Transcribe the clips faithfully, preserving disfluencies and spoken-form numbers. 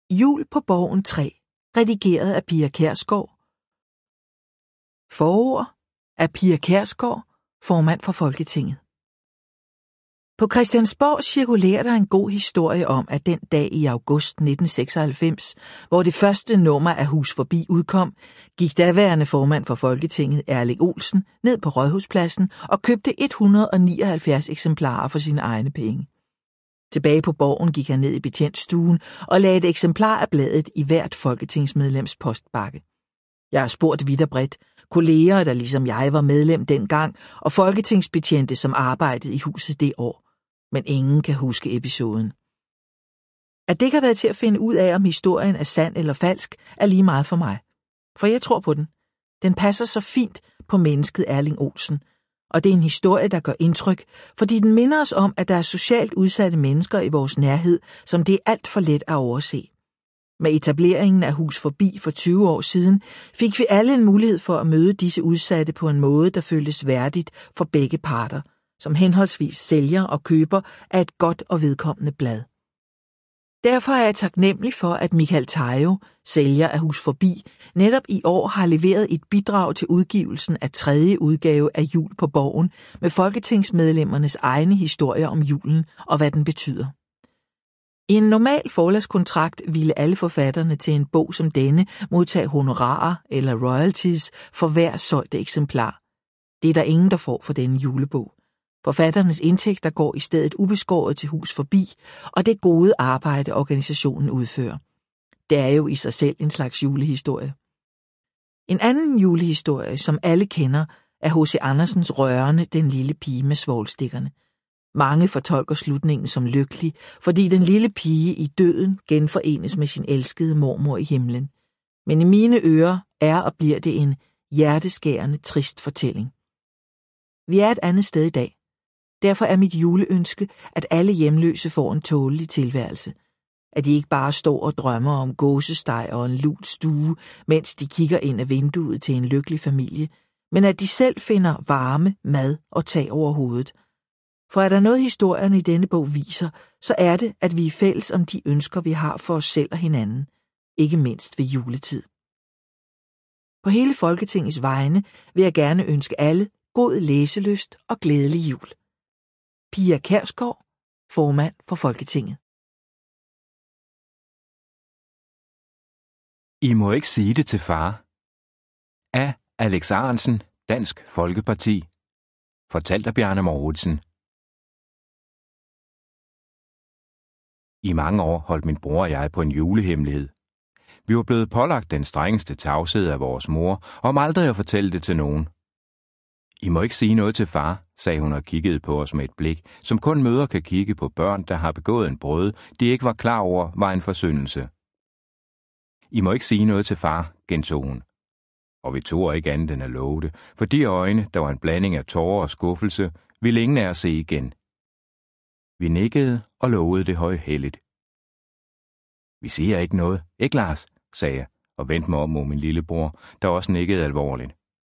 Jul på Borgen tre, redigeret af Pia Kjærsgaard. Forord af Pia Kjærsgaard, formand for Folketinget. På Christiansborg cirkulerer der en god historie om, at den dag i august nitten seksoghalvfems, hvor det første nummer af Hus Forbi udkom, gik daværende formand for Folketinget, Erling Olsen, ned på Rådhuspladsen og købte et hundrede og nioghalvfjerds eksemplarer for sine egne penge. Tilbage på Borgen gik han ned i betjentstuen og lagde et eksemplar af bladet i hvert folketingsmedlems postbakke. Jeg har spurgt vidt og bredt, kolleger, der ligesom jeg var medlem dengang, og folketingsbetjente, som arbejdede i huset det år. Men ingen kan huske episoden. At det ikke har været til at finde ud af, om historien er sand eller falsk, er lige meget for mig. For jeg tror på den. Den passer så fint på mennesket Erling Olsen. Og det er en historie, der gør indtryk, fordi den minder os om, at der er socialt udsatte mennesker i vores nærhed, som det er alt for let at overse. Med etableringen af Hus Forbi for tyve år siden, fik vi alle en mulighed for at møde disse udsatte på en måde, der føltes værdigt for begge parter, som henholdsvis sælger og køber af et godt og vedkommende blad. Derfor er jeg taknemmelig for, at Michael Thejo, sælger af Hus Forbi, netop i år har leveret et bidrag til udgivelsen af tredje udgave af Jul på Borgen med folketingsmedlemmernes egne historier om julen og hvad den betyder. I en normal forlagskontrakt ville alle forfatterne til en bog som denne modtage honorarer eller royalties for hver solgte eksemplar. Det er der ingen, der får for denne julebog. Forfatternes indtægter går i stedet ubeskåret til Hus Forbi, og det gode arbejde, organisationen udfører. Det er jo i sig selv en slags julehistorie. En anden julehistorie, som alle kender, er H C Andersens rørende Den lille pige med svovlstikkerne. Mange fortolker slutningen som lykkelig, fordi den lille pige i døden genforenes med sin elskede mormor i himlen. Men i mine ører er og bliver det en hjerteskærende, trist fortælling. Vi er et andet sted i dag. Derfor er mit juleønske, at alle hjemløse får en tålelig tilværelse. At de ikke bare står og drømmer om gåsesteg og en lun stue, mens de kigger ind af vinduet til en lykkelig familie, men at de selv finder varme, mad og tag over hovedet. For er der noget historien i denne bog viser, så er det, at vi er fælles om de ønsker, vi har for os selv og hinanden, ikke mindst ved juletid. På hele Folketingets vegne vil jeg gerne ønske alle god læselyst og glædelig jul. Pia Kjærsgaard, formand for Folketinget. I må ikke sige det til far. Af Alex Ahrendtsen, Dansk Folkeparti. Fortalt af Bjarne Mouridsen. I mange år holdt min bror og jeg på en julehemmelighed. Vi var blevet pålagt den strengeste tavshed af vores mor, om aldrig at fortælle det til nogen. I må ikke sige noget til far, sagde hun og kiggede på os med et blik, som kun mødre kan kigge på børn, der har begået en brød, de ikke var klar over var en forsyndelse. I må ikke sige noget til far, gentog hun. Og vi tog ikke andet end at love det, for de øjne, der var en blanding af tårer og skuffelse, ville ingen af os se igen. Vi nikkede og lovede det højhelligt. Vi siger ikke noget, ikke Lars, sagde jeg, og vendte mig om mod min lillebror, der også nikkede alvorligt.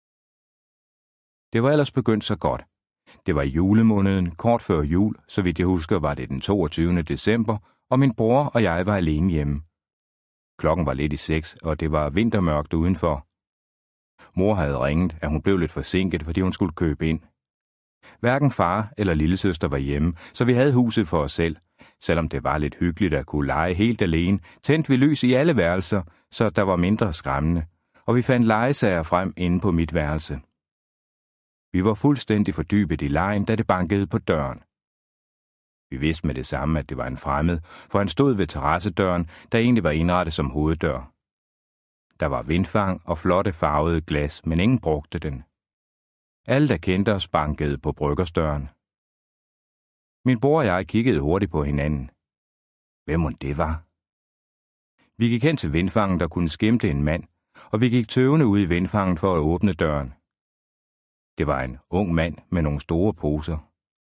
Det var ellers begyndt så godt. Det var i julemåneden, kort før jul, så vidt jeg husker var det den toogtyvende december, og min bror og jeg var alene hjemme. Klokken var lidt i seks, og det var vintermørkt udenfor. Mor havde ringet, at hun blev lidt forsinket, fordi hun skulle købe ind. Hverken far eller lillesøster var hjemme, så vi havde huset for os selv. Selvom det var lidt hyggeligt at kunne lege helt alene, tændte vi lys i alle værelser, så der var mindre skræmmende, og vi fandt legesager frem inde på mit værelse. Vi var fuldstændig fordybet i legen, da det bankede på døren. Vi vidste med det samme, at det var en fremmed, for han stod ved terrassedøren, der egentlig var indrettet som hoveddør. Der var vindfang og flotte farvede glas, men ingen brugte den. Alle, der kendte os, bankede på bryggersdøren. Min bror og jeg kiggede hurtigt på hinanden. Hvem mon det var? Vi gik hen til vindfangen, der kunne skimte en mand, og vi gik tøvende ud i vindfangen for at åbne døren. Det var en ung mand med nogle store poser.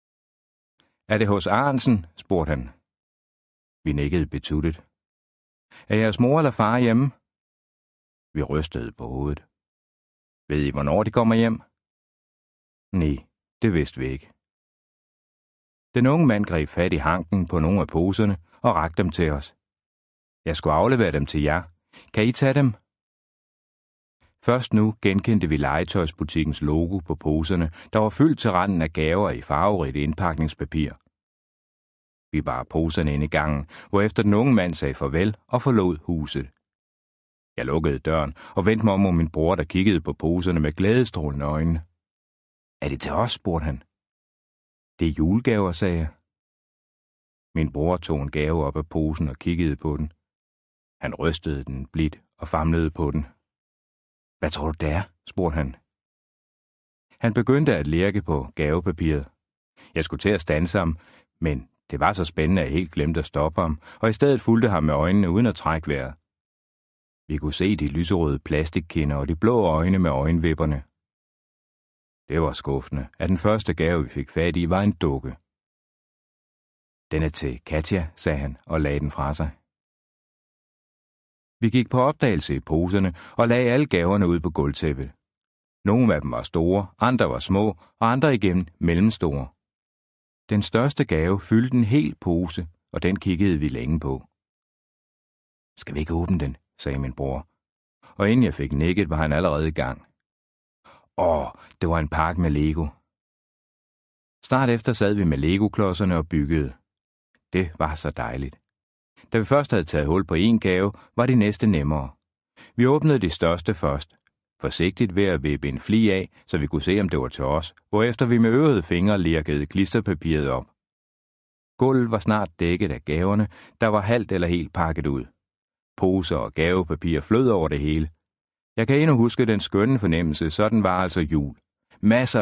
Er det hos Ahrendtsen? Spurgte han. Vi nikkede betuttet. Er jeres mor eller far hjemme? Vi rystede på hovedet. Ved I, hvornår de kommer hjem? Nej, det vidste vi ikke. Den unge mand greb fat i hanken på nogle af poserne og rakte dem til os. Jeg skulle aflevere dem til jer. Kan I tage dem? Først nu genkendte vi legetøjsbutikkens logo på poserne, der var fyldt til randen af gaver i farverigt indpakningspapir. Vi bar poserne ind i gangen, hvorefter den unge mand sagde farvel og forlod huset. Jeg lukkede døren og vendte mig om mod min bror, der kiggede på poserne med glædestrålende øjne. Er det til os, spurgte han. Det er julegaver, sagde jeg. Min bror tog en gave op af posen og kiggede på den. Han rystede den blidt og famlede på den. Hvad tror du det er? Spurgte han. Han begyndte at lirke på gavepapiret. Jeg skulle til at standse ham, men det var så spændende, at jeg helt glemte at stoppe ham, og i stedet fulgte ham med øjnene uden at trække vejret. Vi kunne se de lyserøde plastikkinder og de blå øjne med øjenvipperne. Det var skuffende, at den første gave, vi fik fat i, var en dukke. Den er til Katja, sagde han og lagde den fra sig. Vi gik på opdagelse i poserne og lagde alle gaverne ud på gulvtæppet. Nogle af dem var store, andre var små, og andre igen mellemstore. Den største gave fyldte en hel pose, og den kiggede vi længe på. Skal vi ikke åbne den, sagde min bror. Og inden jeg fik nikket, var han allerede i gang. Åh, det var en pakke med Lego. Snart efter sad vi med Lego-klodserne og byggede. Det var så dejligt. Da vi først havde taget hul på en gave, var de næste nemmere. Vi åbnede de største først, forsigtigt ved at vippe en fli af, så vi kunne se, om det var til os, hvorefter vi med øvede fingre lirkede klisterpapiret op. Gulvet var snart dækket af gaverne, der var halvt eller helt pakket ud. Poser og gavepapir flød over det hele. Jeg kan endnu huske den skønne fornemmelse, sådan var altså jul. Masser